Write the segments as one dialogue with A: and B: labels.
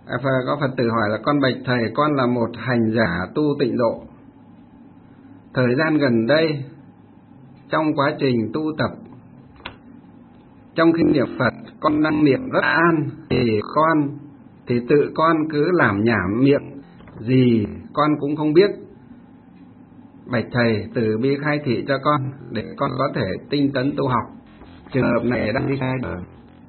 A: Có Phật tử hỏi là con bạch thầy, con là một hành giả tu tịnh độ. Thời gian gần đây, trong quá trình tu tập, trong khi niệm Phật, con đang niệm rất an, thì tự con cứ làm nhảm miệng gì con cũng không biết. Bạch thầy từ bi khai thị cho con để con có thể tinh tấn tu học. Trường hợp này đang đi sai đường.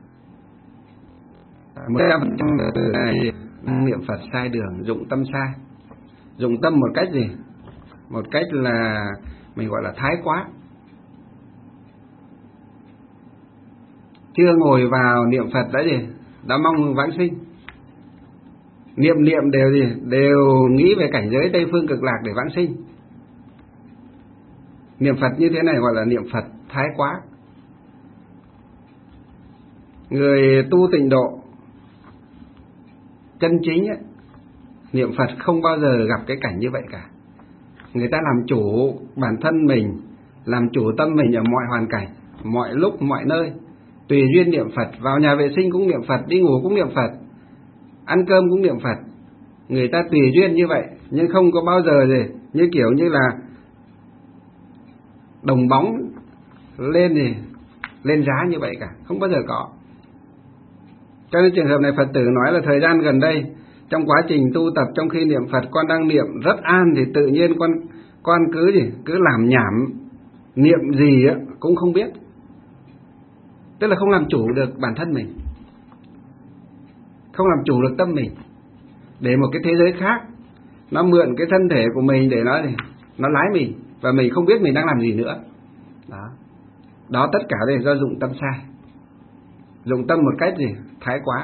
A: 100% này đang niệm Phật sai đường, dụng tâm sai. Dụng tâm một cách gì? Một cách là mình gọi là thái quá. Chưa ngồi vào niệm Phật đã gì? Đã mong vãng sinh. Niệm đều gì? Đều nghĩ về cảnh giới Tây Phương Cực Lạc để vãng sinh. Niệm Phật như thế này gọi là niệm Phật thái quá. Người tu tịnh độ chân chính ấy, niệm Phật không bao giờ gặp cái cảnh như vậy cả. Người ta làm chủ bản thân mình, làm chủ tâm mình ở mọi hoàn cảnh, mọi lúc, mọi nơi. Tùy duyên niệm Phật, vào nhà vệ sinh cũng niệm Phật, đi ngủ cũng niệm Phật, ăn cơm cũng niệm Phật. Người ta tùy duyên như vậy, nhưng không có bao giờ gì như kiểu như là đồng bóng lên giá như vậy cả, không bao giờ có. Cho nên trường hợp này Phật tử nói là thời gian gần đây, trong quá trình tu tập, trong khi niệm Phật con đang niệm rất an, thì tự nhiên con cứ làm nhảm, niệm gì cũng không biết. Tức là không làm chủ được bản thân mình, không làm chủ được tâm mình, để một cái thế giới khác nó mượn cái thân thể của mình để nó lái mình, và mình không biết mình đang làm gì nữa. Đó tất cả đây do dụng tâm sai. Dụng tâm một cách gì? Thái quá.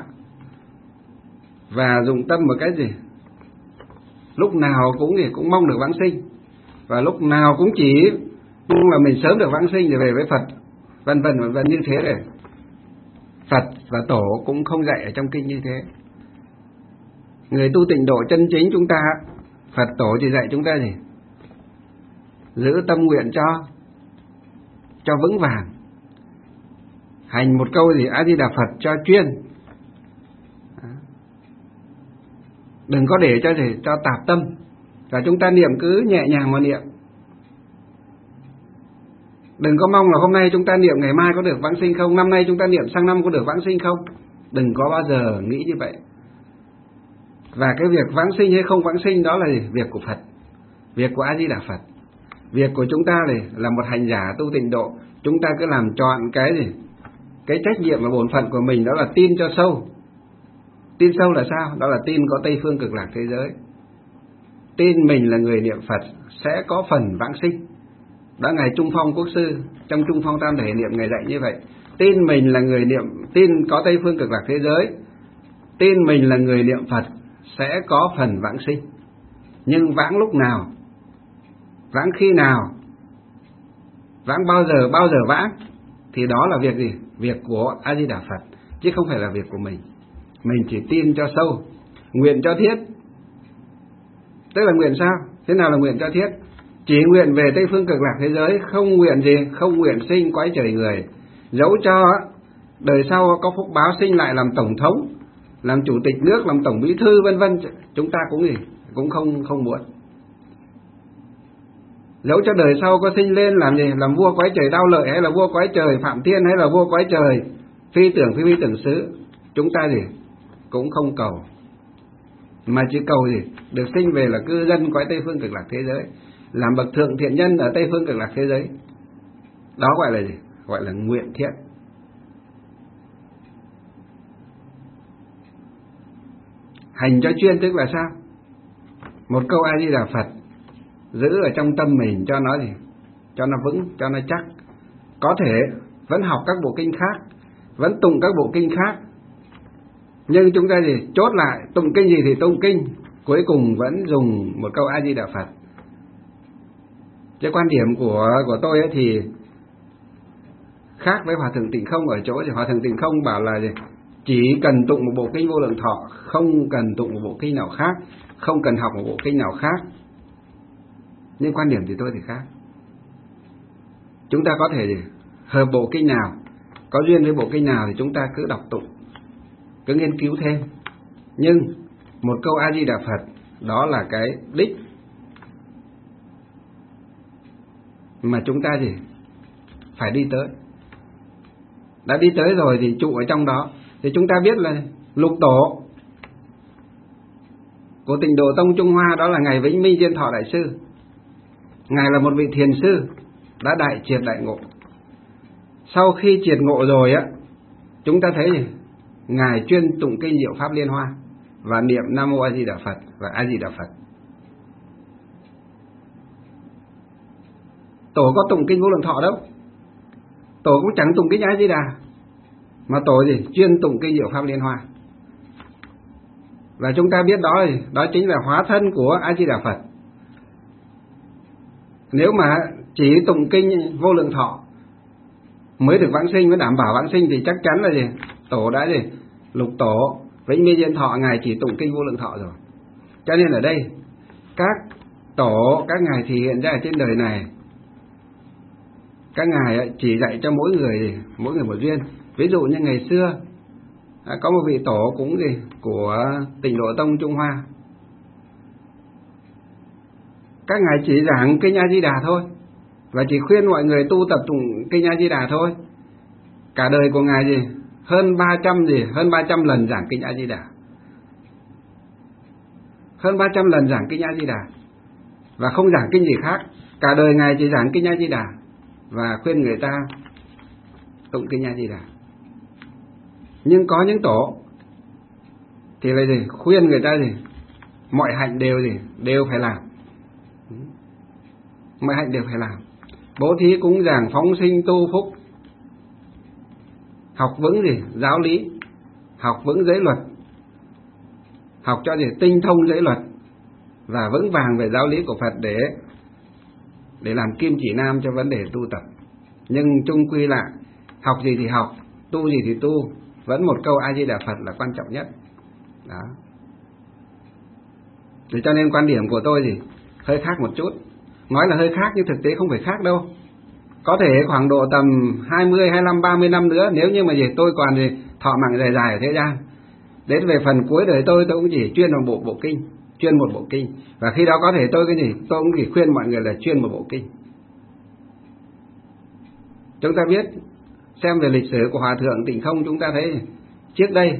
A: Và dụng tâm một cách gì? Lúc nào cũng mong được vãng sinh, và lúc nào cũng chỉ mong là mình sớm được vãng sinh rồi về với Phật, vân vân như thế này. Phật và Tổ cũng không dạy ở trong kinh như thế. Người tu tịnh độ chân chính chúng ta, Phật Tổ chỉ dạy chúng ta gì? Giữ tâm nguyện cho vững vàng. Hành một câu gì? A Di Đà Phật cho chuyên. Đừng có để cho tạp tâm. Và chúng ta niệm cứ nhẹ nhàng mà niệm. Đừng có mong là hôm nay chúng ta niệm ngày mai có được vãng sinh không, năm nay chúng ta niệm sang năm có được vãng sinh không. Đừng có bao giờ nghĩ như vậy. Và cái việc vãng sinh hay không vãng sinh đó là gì? Việc của Phật, việc của A Di Đà Phật. Việc của chúng ta là một hành giả tu tịnh độ, chúng ta cứ làm trọn cái gì? Cái trách nhiệm và bổn phận của mình, đó là tin cho sâu. Tin sâu là sao? Đó là tin có Tây Phương Cực Lạc thế giới. Tin mình là người niệm Phật sẽ có phần vãng sinh. Đó Ngài Trung Phong Quốc sư trong Trung Phong Tam Thể Niệm Ngài dạy như vậy. Tin mình là người niệm, tin có Tây Phương Cực Lạc thế giới, tin mình là người niệm Phật sẽ có phần vãng sinh. Nhưng vãng lúc nào, vãng khi nào, vãng bao giờ vãng, thì đó là việc gì? Việc của A Di Đà Phật, chứ không phải là việc của mình. Mình chỉ tin cho sâu, nguyện cho thiết. Tức là nguyện sao? Thế nào là nguyện cho thiết? Chỉ nguyện về Tây Phương Cực Lạc thế giới, không nguyện gì? Không nguyện sinh quái trời người. Dẫu cho đời sau có phúc báo sinh lại làm tổng thống, làm chủ tịch nước, làm tổng bí thư vân vân, chúng ta cũng không muốn. Dẫu cho đời sau có sinh lên làm gì? Làm vua quái trời Đao Lợi, hay là vua quái trời Phạm Thiên, hay là vua quái trời Phi tưởng Sứ, chúng ta cũng không cầu, mà chỉ cầu được sinh về là cư dân quái Tây Phương Cực Lạc thế giới, làm bậc thượng thiện nhân ở Tây Phương Cực Lạc thế giới. Đó gọi là gì? Gọi là nguyện thiện. Hành cho chuyên tức là sao? Một câu A Di Đà Phật giữ ở trong tâm mình cho nó cho nó vững, cho nó chắc. Có thể vẫn học các bộ kinh khác, vẫn tụng các bộ kinh khác, nhưng chúng ta chốt lại tụng kinh gì thì tụng kinh, cuối cùng vẫn dùng một câu A Di Đà Phật. Cái quan điểm của tôi ấy thì khác với Hòa Thượng Tịnh Không ở chỗ Hòa Thượng Tịnh Không bảo là chỉ cần tụng một bộ kinh Vô Lượng Thọ, không cần tụng một bộ kinh nào khác, không cần học một bộ kinh nào khác. Nhưng quan điểm thì tôi thì khác. Chúng ta có thể hợp bộ kinh nào, có duyên với bộ kinh nào thì chúng ta cứ đọc tụng, cứ nghiên cứu thêm. Nhưng một câu A Di Đà Phật, đó là cái đích mà chúng ta gì phải đi tới. Đã đi tới rồi thì trụ ở trong đó. Thì chúng ta biết là lục tổ của Tịnh Độ Tông Trung Hoa đó là ngài Vĩnh Minh Diên Thọ Đại Sư. Ngài là một vị thiền sư đã đại triệt đại ngộ. Sau khi triệt ngộ rồi á, chúng ta thấy gì? Ngài chuyên tụng kinh Diệu Pháp Liên Hoa và niệm Nam Mô A Di Đà Phật và A Di Đà Phật. Tổ có tụng kinh Vô Lượng Thọ đâu, tổ cũng chẳng tụng kinh A Di Đà, mà tổ gì chuyên tụng kinh Diệu Pháp Liên Hoa. Và chúng ta biết đó chính là hóa thân của A Di Đà Phật. Nếu mà chỉ tụng kinh Vô Lượng Thọ mới được vãng sinh, mới đảm bảo vãng sinh, thì chắc chắn là gì? Tổ đã gì? Lục tổ Vĩnh Minh Diên Thọ ngài chỉ tụng kinh Vô Lượng Thọ rồi. Cho nên ở đây các tổ, các ngài thì hiện ra ở trên đời này, các ngài chỉ dạy cho mỗi người một duyên. Ví dụ như ngày xưa có một vị tổ cũng gì của Tịnh Độ Tông Trung Hoa, các ngài chỉ giảng kinh A Di Đà thôi, và chỉ khuyên mọi người tu tập tụng kinh A Di Đà thôi. Cả đời của ngài gì hơn 300 lần giảng kinh A Di Đà, hơn 300 lần giảng kinh A Di Đà, và không giảng kinh gì khác. Cả đời ngài chỉ giảng kinh A Di Đà và khuyên người ta tụng kinh A Di Đà. Nhưng có những tổ thì là gì? Khuyên người ta gì? Mọi hạnh đều phải làm. Mọi hạnh đều phải làm. Bố thí cúng dường, phóng sinh tu phúc, học vững giáo lý, học vững giới luật, học cho tinh thông giới luật và vững vàng về giáo lý của Phật để làm kim chỉ nam cho vấn đề tu tập. Nhưng chung quy lại, học gì thì học, tu gì thì tu, vẫn một câu A Di Đà Phật là quan trọng nhất. Đó. Thì cho nên quan điểm của tôi hơi khác một chút. Nói là hơi khác nhưng thực tế không phải khác đâu. Có thể khoảng độ tầm 20, 25, 30 năm nữa, nếu như mà tôi còn thọ mạng dài ở thế gian, đến về phần cuối đời tôi cũng chỉ chuyên vào bộ kinh, chuyên một bộ kinh. Và khi đó có thể tôi cũng chỉ khuyên mọi người là chuyên một bộ kinh. Chúng ta biết, xem về lịch sử của Hòa Thượng Tịnh Không, chúng ta thấy trước đây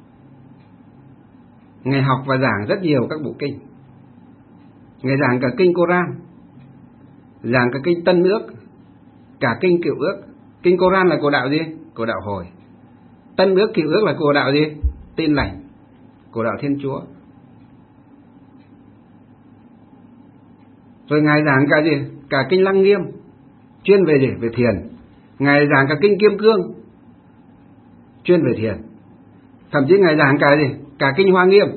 A: Ngài học và giảng rất nhiều các bộ kinh. Ngài giảng cả kinh Koran, giảng cả kinh Tân Ước, cả kinh Cựu Ước. Kinh Koran là của đạo gì? Của đạo Hồi. Tân Ước, Cựu Ước là của đạo gì? Tin Lành, của đạo Thiên Chúa. Rồi Ngài giảng cả cả kinh Lăng Nghiêm, chuyên về về thiền. Ngài giảng cả kinh Kim Cương, chuyên về thiền. Thậm chí Ngài giảng cả kinh Hoa Nghiêm.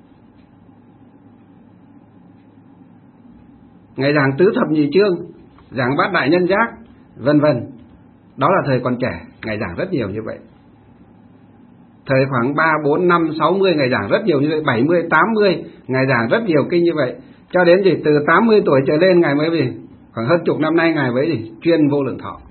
A: Ngài giảng tứ thập nhị chương, giảng bát đại nhân giác, vân vân. Đó là thời còn trẻ, Ngài giảng rất nhiều như vậy. Thời khoảng 3, 4, 5, 60 Ngài giảng rất nhiều như vậy, 70, 80 Ngài giảng rất nhiều kinh như vậy. Cho đến từ 80 tuổi trở lên Ngài mới khoảng hơn chục năm nay Ngài mới chuyên Vô Lượng Thọ.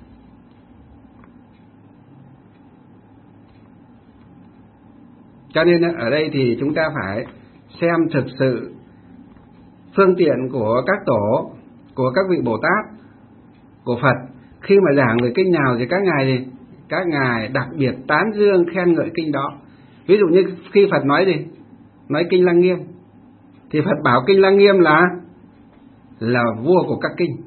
A: Cho nên ở đây thì chúng ta phải xem thực sự phương tiện của các tổ, của các vị Bồ Tát, của Phật. Khi mà giảng về kinh nào thì các ngài đặc biệt tán dương khen ngợi kinh đó. Ví dụ như khi Phật nói kinh Lăng Nghiêm, thì Phật bảo kinh Lăng Nghiêm là vua của các kinh.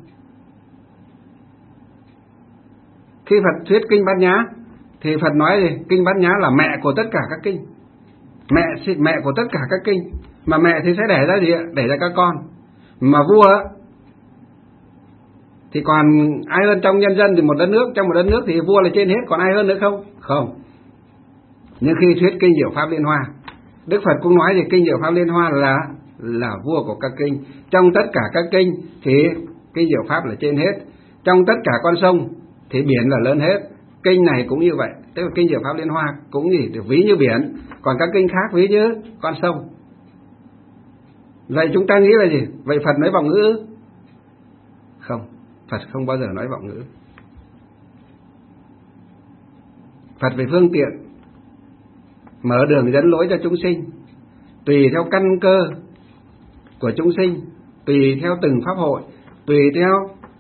A: Khi Phật thuyết kinh Bát Nhã thì Phật nói kinh Bát Nhã là mẹ của tất cả các kinh, mẹ của tất cả các kinh. Mà mẹ thì sẽ đẻ ra đẻ ra các con. Mà vua thì còn ai hơn trong nhân dân? Thì trong một đất nước thì vua là trên hết, còn ai hơn nữa không? Không. Nhưng khi thuyết kinh Diệu Pháp Liên Hoa, Đức Phật cũng nói kinh Diệu Pháp Liên Hoa là vua của các kinh. Trong tất cả các kinh thì kinh Diệu Pháp là trên hết. Trong tất cả con sông thì biển là lớn hết. Kinh này cũng như vậy, tức là kinh Diệu Pháp Liên Hoa cũng được ví như biển, còn các kinh khác ví như con sông. Vậy chúng ta nghĩ là gì? Vậy Phật nói vọng ngữ? Không, Phật không bao giờ nói vọng ngữ. Phật về phương tiện mở đường dẫn lối cho chúng sinh. tùy theo căn cơ của chúng sinh, tùy theo từng pháp hội, tùy theo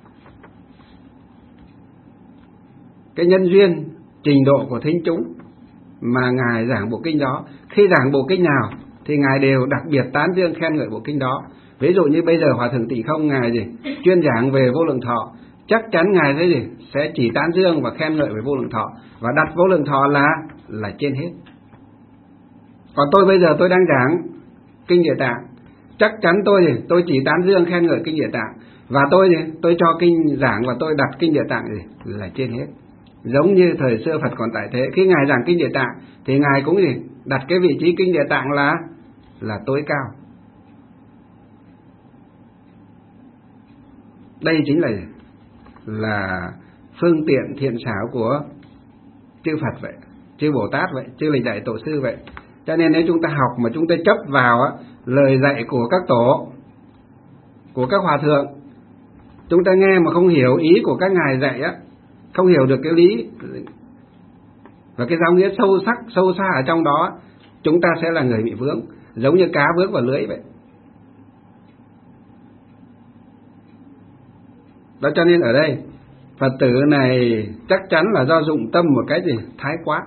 A: cái nhân duyên, trình độ của thính chúng mà Ngài giảng bộ kinh đó. Khi giảng bộ kinh nào thì Ngài đều đặc biệt tán dương khen ngợi bộ kinh đó. Ví dụ như bây giờ Hòa Thượng Tịnh Không Ngài chuyên giảng về Vô Lượng Thọ, chắc chắn Ngài sẽ chỉ tán dương và khen ngợi về Vô Lượng Thọ và đặt Vô Lượng Thọ là trên hết. Còn tôi bây giờ tôi đang giảng kinh Địa Tạng, chắc chắn tôi chỉ tán dương khen ngợi kinh Địa Tạng, và tôi cho kinh giảng và tôi đặt kinh Địa Tạng là trên hết. Giống như thời xưa Phật còn tại thế, khi Ngài giảng kinh Địa Tạng thì Ngài cũng đặt cái vị trí kinh Địa Tạng là tối cao. Đây chính là phương tiện thiện xảo của chư Phật vậy, chư Bồ Tát vậy, chư Lịch Đại Tổ Sư vậy. Cho nên nếu chúng ta học mà chúng ta chấp vào lời dạy của các tổ, của các hòa thượng, chúng ta nghe mà không hiểu ý của các ngài dạy không hiểu được cái lý và cái giáo nghĩa sâu xa ở trong đó, chúng ta sẽ là người bị vướng, giống như cá vướng vào lưới vậy. Đó, cho nên ở đây Phật tử này chắc chắn là do dụng tâm một cái thái quá.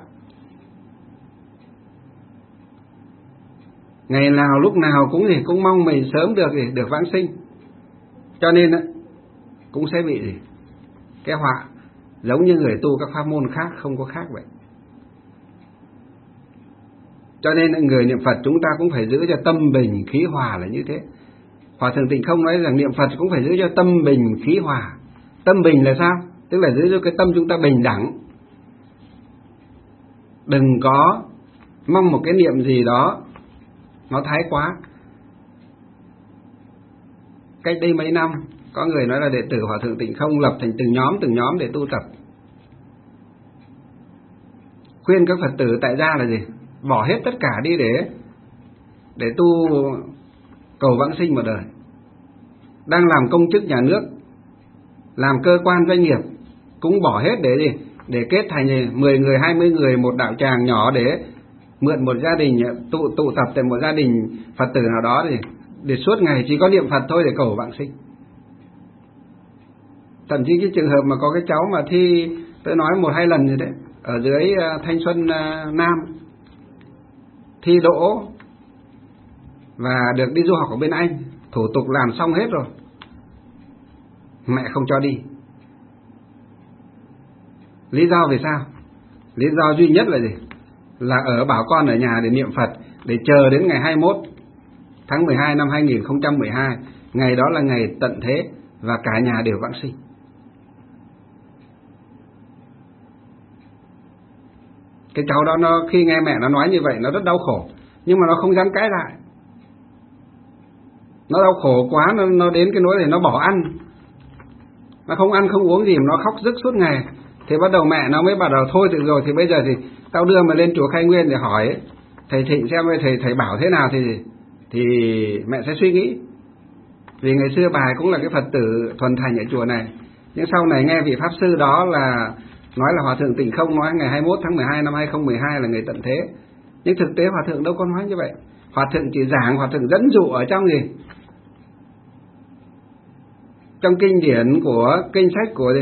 A: Ngày nào lúc nào cũng mong mình sớm được vãng sinh, cho nên cũng sẽ bị cái họa giống như người tu các pháp môn khác không có khác vậy. Cho nên người niệm Phật chúng ta cũng phải giữ cho tâm bình khí hòa là như thế. Hòa Thượng Tịnh Không nói rằng niệm Phật cũng phải giữ cho tâm bình khí hòa. Tâm bình là sao? Tức là giữ cho cái tâm chúng ta bình đẳng, đừng có mong một cái niệm gì đó nó thái quá. Cách đây mấy năm có người nói là đệ tử Hòa Thượng Tịnh Không lập thành từng nhóm để tu tập. Khuyên các Phật tử tại gia là bỏ hết tất cả đi để tu cầu vãng sinh một đời. Đang làm công chức nhà nước, làm cơ quan doanh nghiệp cũng bỏ hết để kết thành 10 người 20 người một đạo tràng nhỏ để mượn một gia đình tụ tập tại một gia đình Phật tử nào đó để suốt ngày chỉ có niệm Phật thôi để cầu vãng sinh. Thậm chí cái trường hợp mà có cái cháu mà thi, tôi nói 1-2 lần rồi đấy, ở dưới Thanh Xuân Nam thi đỗ và được đi du học ở bên Anh, thủ tục làm xong hết rồi, mẹ không cho đi. Lý do vì sao? Lý do duy nhất là bảo con ở nhà để niệm Phật, để chờ đến ngày 21 tháng 12 năm 2012, ngày đó là ngày tận thế và cả nhà đều vãng sinh. Cái cháu đó nó khi nghe mẹ nó nói như vậy nó rất đau khổ, nhưng mà nó không dám cãi lại. Nó đau khổ quá, nó đến cái nỗi này nó bỏ ăn, nó không ăn không uống gì mà nó khóc rức suốt ngày. Thì bắt đầu mẹ nó mới bắt đầu thôi được rồi, thì bây giờ thì tao đưa mày lên chùa Khai Nguyên để hỏi thầy Thịnh xem thầy bảo thế nào thì mẹ sẽ suy nghĩ. Vì ngày xưa bà cũng là cái Phật tử thuần thành ở chùa này, nhưng sau này nghe vị pháp sư đó là nói là Hòa Thượng Tịnh Không nói ngày 21 tháng 12 năm 2012 là ngày tận thế, nhưng thực tế Hòa Thượng đâu có nói như vậy. Hòa Thượng chỉ giảng, Hòa Thượng dẫn dụ ở trong trong kinh điển của kinh sách của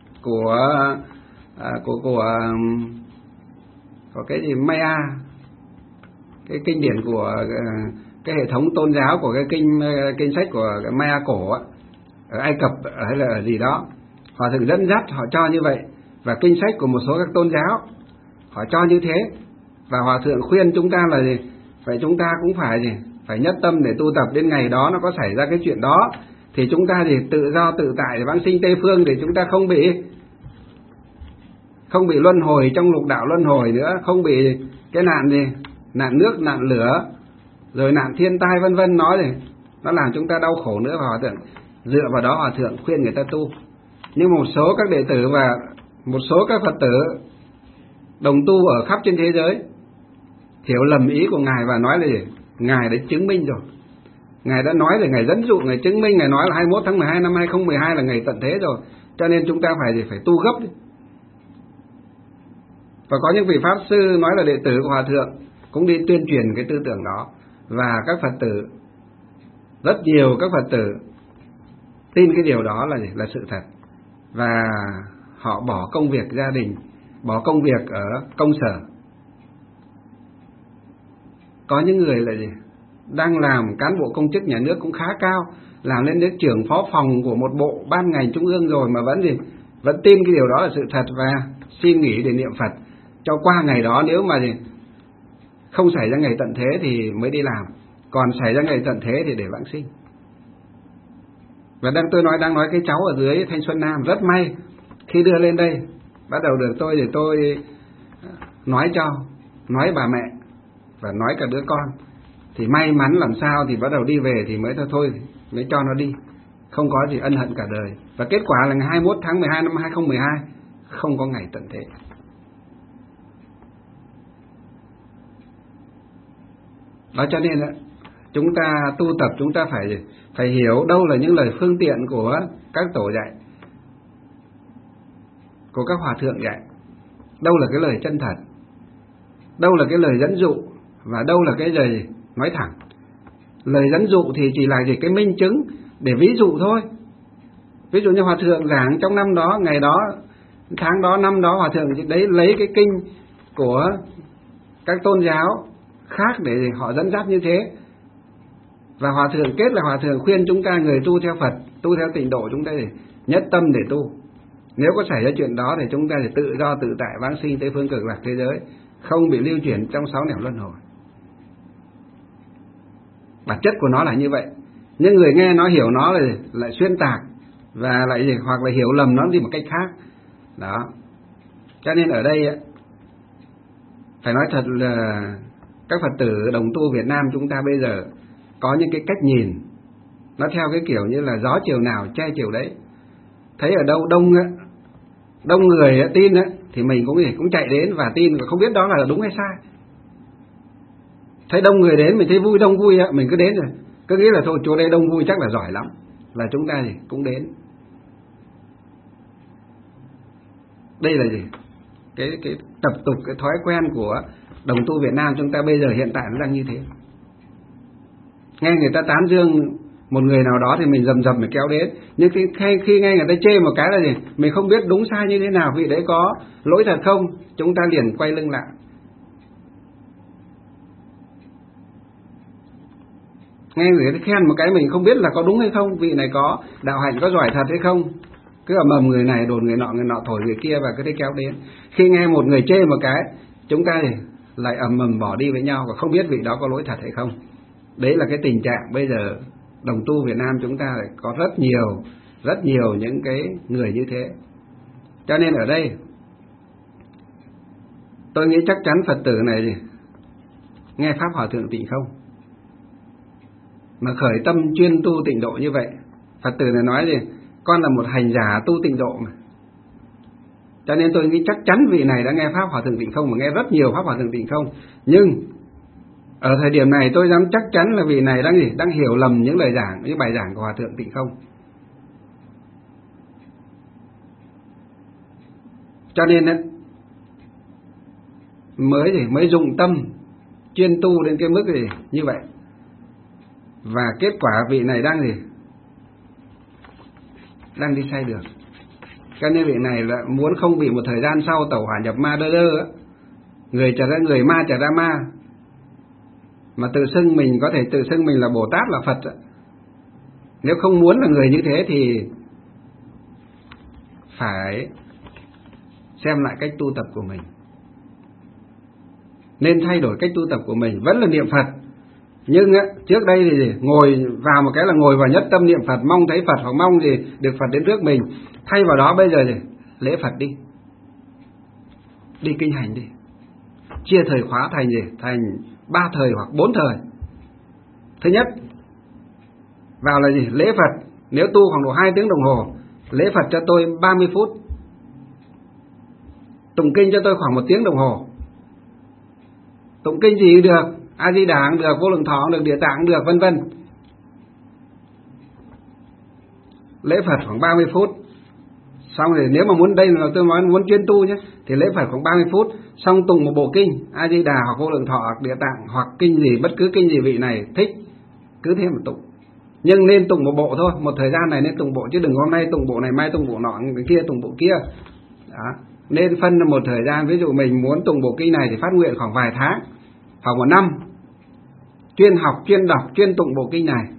A: cái gì Maya, cái kinh điển của cái hệ thống tôn giáo của cái kinh sách của cái Maya cổ ở Ai Cập hay là ở gì đó. Hòa Thượng dẫn dắt họ cho như vậy, và kinh sách của một số các tôn giáo họ cho như thế. Và Hòa Thượng khuyên chúng ta là vậy chúng ta cũng phải nhất tâm để tu tập, đến ngày đó nó có xảy ra cái chuyện đó thì chúng ta tự do tự tại để vãng sinh Tây Phương, để chúng ta không bị luân hồi trong lục đạo luân hồi nữa, không bị cái nạn nước, nạn lửa, rồi nạn thiên tai vân vân, nó làm chúng ta đau khổ nữa. Và Hòa Thượng dựa vào đó Hòa Thượng khuyên người ta tu. Nhưng một số các đệ tử và một số các Phật tử đồng tu ở khắp trên thế giới hiểu lầm ý của Ngài và nói là Ngài đã chứng minh rồi, Ngài đã nói là Ngài dẫn dụ, Ngài chứng minh, Ngài nói là 21 tháng 12 năm 2012 là ngày tận thế rồi, cho nên chúng ta phải tu gấp đi. Và có những vị Pháp Sư nói là đệ tử của Hòa Thượng cũng đi tuyên truyền cái tư tưởng đó. Và các Phật tử, rất nhiều các Phật tử tin cái điều đó là sự thật. Và họ bỏ công việc gia đình, bỏ công việc ở công sở. Có những người là đang làm cán bộ công chức nhà nước cũng khá cao, làm lên đến trưởng phó phòng của một bộ ban ngành trung ương rồi mà vẫn tin cái điều đó là sự thật và xin nghỉ để niệm Phật cho qua ngày đó. Nếu mà không xảy ra ngày tận thế thì mới đi làm, còn xảy ra ngày tận thế thì để vãng sinh. Và tôi đang nói cái cháu ở dưới Thanh Xuân Nam rất may khi đưa lên đây, bắt đầu được tôi thì tôi nói bà mẹ và nói cả đứa con, thì may mắn làm sao thì bắt đầu đi về thì mới mới cho nó đi, không có gì ân hận cả đời. Và kết quả là ngày 21 tháng 12 năm 2012 không có ngày tận thế. Đó, cho nên chúng ta tu tập, chúng ta phải hiểu đâu là những lời phương tiện của các tổ dạy, của các hòa thượng dạy, đâu là cái lời chân thật, đâu là cái lời dẫn dụ, và đâu là cái lời nói thẳng. Lời dẫn dụ thì chỉ là cái minh chứng để ví dụ thôi. Ví dụ như hòa thượng giảng trong năm đó, ngày đó, tháng đó, năm đó, hòa thượng đấy lấy cái kinh của các tôn giáo khác để họ dẫn dắt như thế. Và hòa thượng kết là hòa thượng khuyên chúng ta người tu theo Phật, tu theo tịnh độ, chúng ta để nhất tâm để tu. Nếu có xảy ra chuyện đó thì chúng ta sẽ tự do tự tại vãng sinh tới phương cực lạc thế giới, không bị lưu chuyển trong 6 nẻo luân hồi. Bản chất của nó là như vậy. Nhưng người nghe nó hiểu nó lại xuyên tạc và lại hoặc là hiểu lầm nó đi một cách khác. Đó. Cho nên ở đây phải nói thật là các Phật tử đồng tu Việt Nam chúng ta bây giờ có những cái cách nhìn nó theo cái kiểu như là gió chiều nào che chiều đấy. Thấy ở đâu đông người tin thì mình cũng chạy đến và tin, và không biết đó là đúng hay sai. Thấy đông người đến mình thấy vui, đông vui mình cứ đến rồi, cứ nghĩ là thôi chỗ đây đông vui chắc là giỏi lắm, là chúng ta cũng đến. Đây là cái tập tục, cái thói quen của đồng tu Việt Nam chúng ta bây giờ hiện tại nó đang như thế. Nghe người ta tán dương một người nào đó thì mình dầm mình kéo đến, nhưng khi nghe người ta chê một cái là mình không biết đúng sai như thế nào, vị đấy có lỗi thật không, chúng ta liền quay lưng lại. Nghe người ta khen một cái mình không biết là có đúng hay không, vị này có đạo hạnh, có giỏi thật hay không, cứ ầm người này đồn người nọ thổi người kia và cứ thế kéo đến. Khi nghe một người chê một cái, chúng ta thì lại ầm bỏ đi với nhau và không biết vị đó có lỗi thật hay không. Đấy là cái tình trạng bây giờ đồng tu Việt Nam chúng ta lại có rất nhiều những cái người như thế. Cho nên ở đây tôi nghĩ chắc chắn Phật tử này nghe pháp Hòa Thượng Tịnh Không mà khởi tâm chuyên tu tịnh độ như vậy. Phật tử này nói con là một hành giả tu tịnh độ mà. Cho nên tôi nghĩ chắc chắn vị này đã nghe pháp Hòa Thượng Tịnh Không, mà nghe rất nhiều pháp Hòa Thượng Tịnh Không. Nhưng ở thời điểm này tôi dám chắc chắn là vị này đang hiểu lầm những lời giảng, những bài giảng của Hòa Thượng Tịnh Không. Cho nên mới dụng tâm chuyên tu đến cái mức như vậy. Và kết quả vị này đang đi sai đường. Cho nên vị này là muốn không bị một thời gian sau tẩu hỏa nhập ma người trở ra người, ma trở ra ma, mà tự xưng mình có thể tự xưng mình là Bồ Tát, là Phật. Nếu không muốn là người như thế thì phải xem lại cách tu tập của mình. Nên thay đổi cách tu tập của mình, vẫn là niệm Phật. Nhưng trước đây thì ngồi vào một cái là ngồi vào nhất tâm niệm Phật, mong thấy Phật hoặc mong được Phật đến trước mình. Thay vào đó bây giờ lễ Phật đi kinh hành đi, chia thời khóa thành 3 thời hoặc 4 thời. Thứ nhất vào là lễ Phật, nếu tu khoảng độ 2 tiếng đồng hồ, lễ Phật cho tôi 30 phút, tụng kinh cho tôi khoảng 1 tiếng đồng hồ. Tụng kinh gì cũng được, A Di Đà cũng được, Vô Lượng Thọ cũng được, Địa Tạng cũng được, vân vân. Lễ Phật khoảng 30 phút. Xong rồi nếu mà muốn, đây là tôi nói muốn chuyên tu nhé, thì lễ Phật khoảng 30 phút, xong tụng một bộ kinh A Di Đà hoặc Vô Lượng Thọ hoặc Địa Tạng hoặc kinh gì, bất cứ kinh gì vị này thích cứ thế mà tụng. Nhưng nên tụng một bộ thôi, một thời gian này nên tụng bộ, chứ đừng hôm nay tụng bộ này, mai tụng bộ nọ, cái kia tụng bộ kia. Đó. Nên phân một thời gian, ví dụ mình muốn tụng bộ kinh này thì phát nguyện khoảng vài tháng, khoảng 1 năm, chuyên học, chuyên đọc, chuyên tụng bộ kinh này.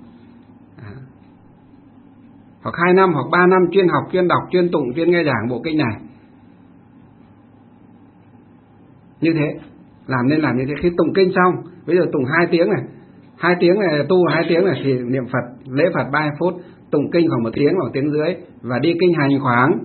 A: Hoặc 2 năm hoặc 3 năm chuyên học, chuyên đọc, chuyên tụng, chuyên nghe giảng bộ kinh này. Như thế, nên làm như thế. Khi tụng kinh xong, bây giờ tụng 2 tiếng này, 2 tiếng này tu 2 tiếng này thì niệm Phật, lễ Phật 30 phút, tụng kinh khoảng 1 tiếng hoặc 1 tiếng rưỡi, và đi kinh hành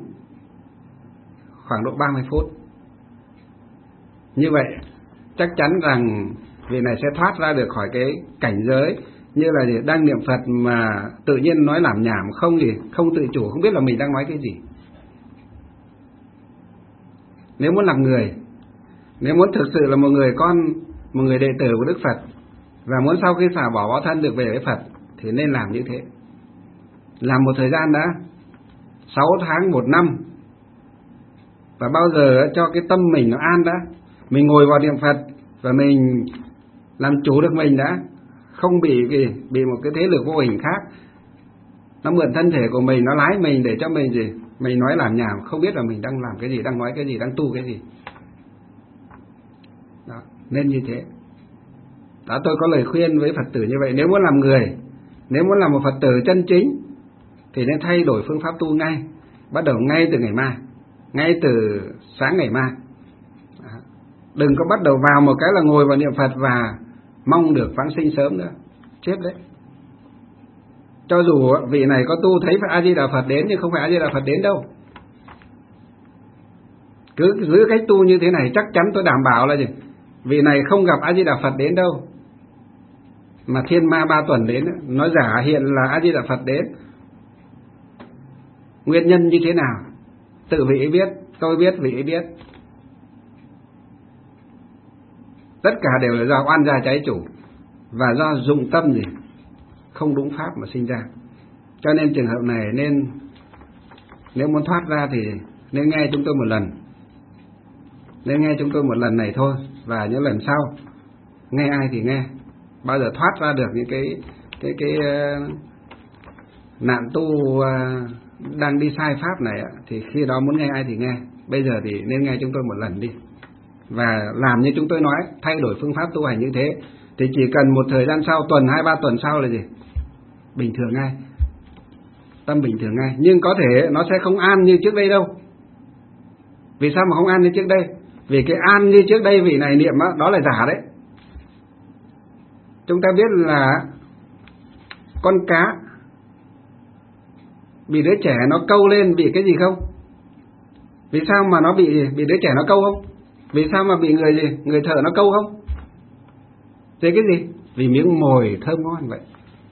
A: khoảng độ 30 phút. Như vậy chắc chắn rằng vị này sẽ thoát ra được khỏi cái cảnh giới như là đang niệm Phật mà tự nhiên nói lảm nhảm, không tự chủ, không biết là mình đang nói cái gì. Nếu muốn làm người, nếu muốn thực sự là một người con, một người đệ tử của Đức Phật, và muốn sau khi xả bỏ báo thân được về với Phật, thì nên làm như thế. Làm một thời gian đã, 6 tháng, 1 năm, và bao giờ cho cái tâm mình nó an đã. Mình ngồi vào niệm Phật và mình làm chủ được mình đã, không bị một cái thế lực vô hình khác nó mượn thân thể của mình, nó lái mình để cho mình mình nói lảm nhảm, không biết là mình đang làm cái gì, đang nói cái gì, đang tu cái gì. Đó, nên như thế. Đó, tôi có lời khuyên với Phật tử như vậy. Nếu muốn làm người, nếu muốn làm một Phật tử chân chính thì nên thay đổi phương pháp tu ngay, bắt đầu ngay từ ngày mai, ngay từ sáng ngày mai. Đó. Đừng có bắt đầu vào một cái là ngồi vào niệm Phật và mong được vãng sinh sớm nữa, chết đấy. Cho dù vị này có tu thấy phải A Di Đà Phật đến, nhưng không phải A Di Đà Phật đến đâu. Cứ giữ cách tu như thế này chắc chắn tôi đảm bảo là gì? Vị này không gặp A Di Đà Phật đến đâu, mà thiên ma 3 tuần đến, nó giả hiện là A Di Đà Phật đến. Nguyên nhân như thế nào tự vị ấy biết, tôi biết, vị ấy biết. Tất cả đều là do oan gia trái chủ và do dụng tâm không đúng pháp mà sinh ra. Cho nên trường hợp này nên, nếu muốn thoát ra thì nên nghe chúng tôi một lần, nên nghe chúng tôi một lần này thôi, và những lần sau nghe ai thì nghe. Bao giờ thoát ra được những cái nạn tu đang đi sai pháp này thì khi đó muốn nghe ai thì nghe. Bây giờ thì nên nghe chúng tôi một lần đi, và làm như chúng tôi nói, thay đổi phương pháp tu hành như thế, thì chỉ cần một thời gian sau, tuần 2-3 tuần sau là gì? Bình thường ngay, tâm bình thường ngay. Nhưng có thể nó sẽ không an như trước đây đâu. Vì sao mà không an như trước đây? Vì cái an như trước đây vị này niệm đó là giả đấy. Chúng ta biết là con cá bị đứa trẻ nó câu lên bị cái gì không? Vì sao mà nó bị đứa trẻ nó câu không? Vì sao mà bị người thợ nó câu không? Thế cái gì? Vì miếng mồi thơm ngon vậy.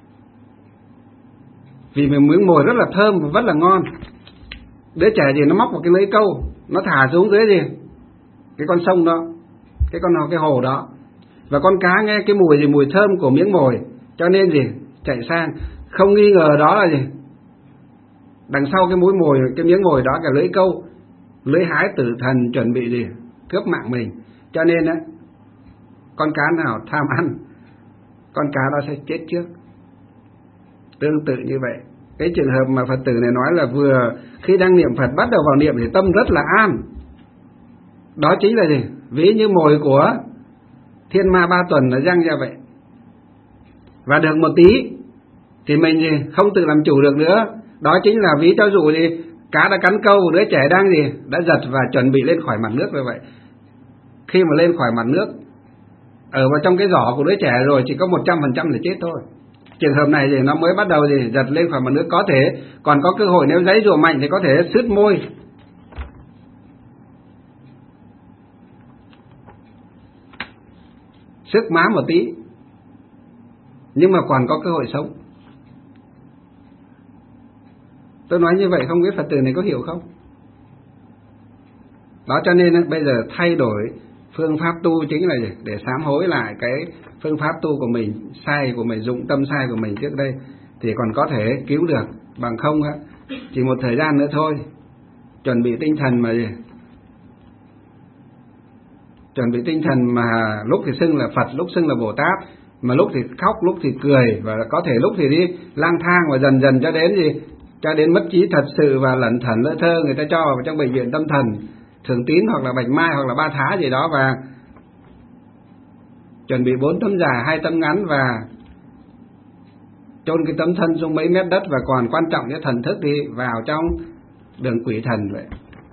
A: Vì miếng mồi rất là thơm và rất là ngon. Đứa trẻ nó móc một cái lưới câu, nó thả xuống dưới cái con sông đó, cái hồ đó, và con cá nghe cái mùi thơm của miếng mồi, cho nên chạy sang, không nghi ngờ đó là đằng sau cái miếng mồi đó, cái lưỡi câu, lưỡi hái tử thần chuẩn bị cướp mạng mình. Cho nên con cá nào tham ăn, con cá đó sẽ chết trước. Tương tự như vậy, cái trường hợp mà Phật tử này nói là vừa khi đang niệm Phật bắt đầu vào niệm thì tâm rất là an, đó chính là ví như mồi của thiên ma 3 tuần nó giăng ra vậy. Và được một tí thì mình không tự làm chủ được nữa, đó chính là ví cho dù cá đã cắn câu, đứa trẻ đang đã giật và chuẩn bị lên khỏi mặt nước như vậy. Khi mà lên khỏi mặt nước, ở vào trong cái giỏ của đứa trẻ rồi, chỉ có 100% là chết thôi. Trường hợp này nó mới bắt đầu giật lên khỏi mặt nước, có thể còn có cơ hội, nếu giãy giụa mạnh thì có thể sứt môi, sức má một tí, nhưng mà còn có cơ hội sống. Tôi nói như vậy không biết Phật tử này có hiểu không? Đó, cho nên bây giờ thay đổi phương pháp tu chính là để sám hối lại cái phương pháp tu của mình, sai của mình, dụng tâm sai của mình trước đây, thì còn có thể cứu được. Bằng không chỉ một thời gian nữa thôi chuẩn bị tinh thần mà gì? Chuẩn bị tinh thần mà lúc thì xưng là Phật, lúc xưng là Bồ Tát, mà lúc thì khóc, lúc thì cười, và có thể lúc thì đi lang thang, và dần dần cho đến gì? Cho đến mất trí thật sự và lẩn thẩn lơ thơ, người ta cho vào trong bệnh viện tâm thần Thường Tín hoặc là Bạch Mai hoặc là Ba Thá gì đó, và chuẩn bị 4 tấm dài 2 tấm ngắn, và chôn cái tấm thân xuống mấy mét đất, và còn quan trọng nhất thần thức đi vào trong đường quỷ thần vậy.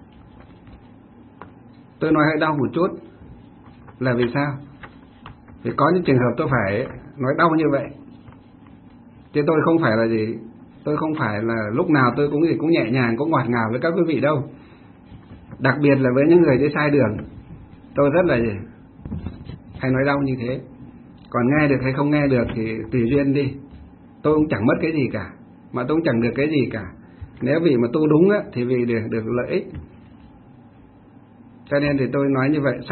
A: Tôi nói hơi đau một chút là vì sao? Vì có những trường hợp tôi phải nói đau như vậy, chứ tôi không phải là gì, tôi không phải là lúc nào tôi cũng nhẹ nhàng, cũng ngọt ngào với các quý vị đâu. Đặc biệt là với những người đi sai đường, tôi rất là gì, hay nói đau như thế. Còn nghe được hay không nghe được thì tùy duyên đi. Tôi cũng chẳng mất cái gì cả, mà tôi cũng chẳng được cái gì cả. Nếu vì mà tu đúng á, thì vì được lợi ích. Cho nên thì tôi nói như vậy.